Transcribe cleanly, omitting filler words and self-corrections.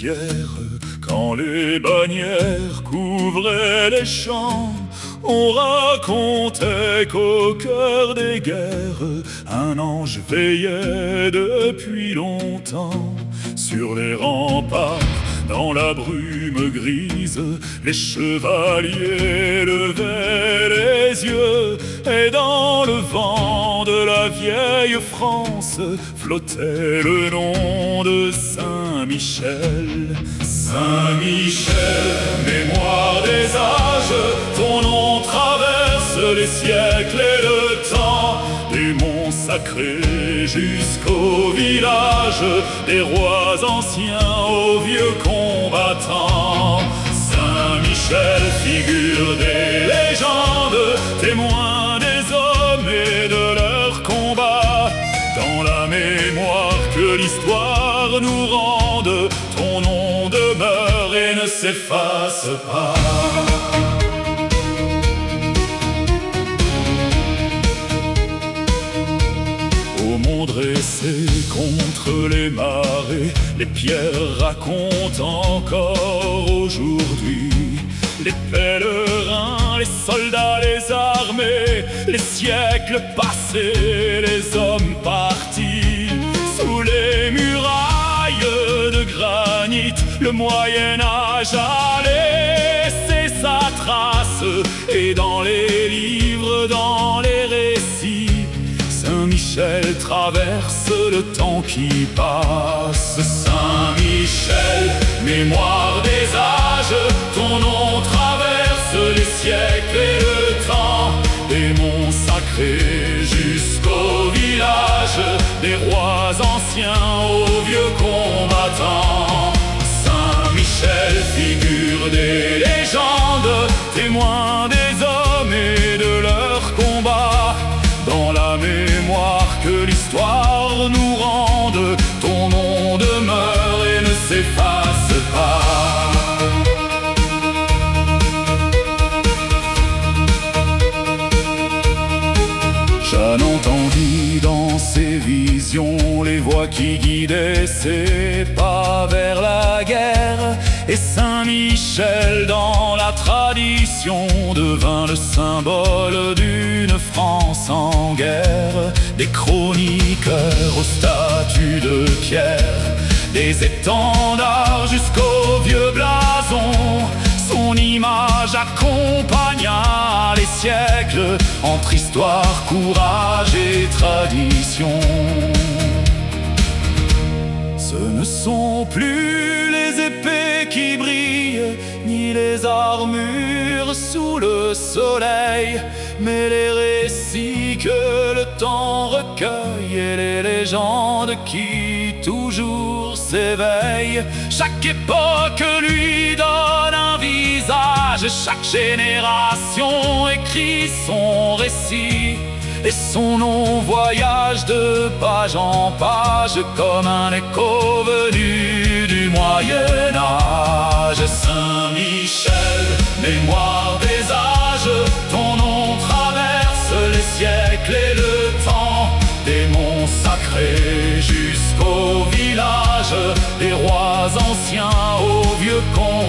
pierre. Quand les bannières couvraient les champs, on racontait qu'au cœur des guerres, un ange veillait depuis longtemps. Sur les remparts, dans la brume grise, les chevaliers levaient les yeux, et dans le vent de la vieille France flottait le nom de Saint-Michel. Saint-Michel, mémoire des âges, ton nom traverse les siècles et le temps. Des monts sacrés jusqu'au village, des rois anciens aux vieux combattants. Saint-Michel, figure des légendes, témoin des hommes et de leurs combats. Dans la mémoire que l'histoire nous rende, ton nom demeure et ne s'efface pas. Au mont dressé contre les marées, les pierres racontent encore aujourd'hui les pèlerins, les soldats, les armées, les siècles passés, les hommes partis. Sous les murailles de granit, le Moyen-Âge a laissé sa trace. Et dans les livres, dans les récits, Saint-Michel traverse le temps qui passe. Saint-Michel, mémoire des âges, ton nom traverse les siècles et le temps. Des monts sacrés jusqu'au village, des rois anciens aux vieux combattants. Saint-Michel, figure des légendes, témoin des hommes et de leurs combats. Dans la mémoire que l'histoire nous rende, ton nom demeure et ne s'efface pas. Jeanne entendit dans ses visions les voix qui guidaient ses pas vers la guerre. Et Saint-Michel dans la tradition devint le symbole d'une France en guerre. Des chroniqueurs aux statues de pierre, des étendards jusqu'aux vieux blasons, son image accompagna les siècles entre histoire, courage et tradition. Ce ne sont plus les épées qui brillent, ni les armures sous le soleil, mais les récits que le temps recueille et les légendes qui toujours s'éveillent. Chaque époque lui donne un visage, chaque génération écrit son récit. Et son nom voyage de page en page comme un écho venu du Moyen-Âge. Saint-Michel, mémoire des âges, ton nom traverse les siècles et le temps. Des monts sacrés jusqu'au village, des rois anciens aux vieux combattants.